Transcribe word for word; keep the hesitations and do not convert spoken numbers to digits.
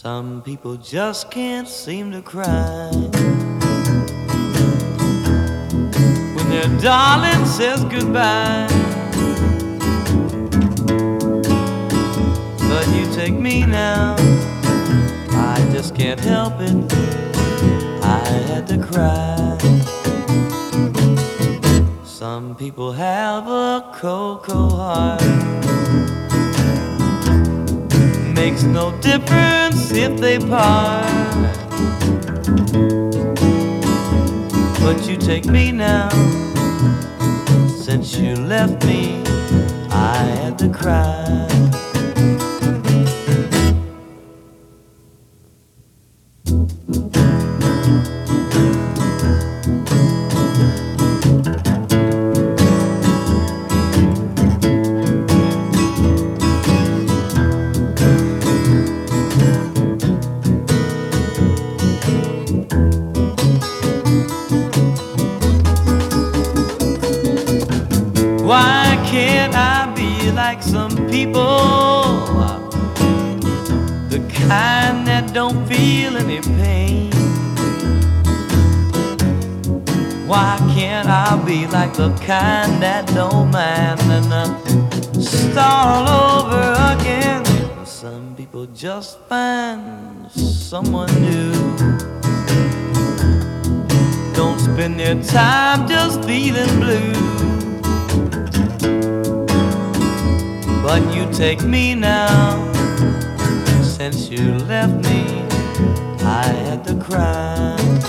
Some people just can't seem to cry when their darling says goodbye. But you take me now, I just can't help it, I had to cry. Some people have a cold, cold heart. Makes no difference if they part. But you take me now, since you left me, I had to cry. Why can't I be like some people, the kind that don't feel any pain? Why can't I be like the kind that don't mind and uh, start all over again? Some people just find someone new, don't spend their time just feeling blue. But you take me now, since you left me, I had to cry.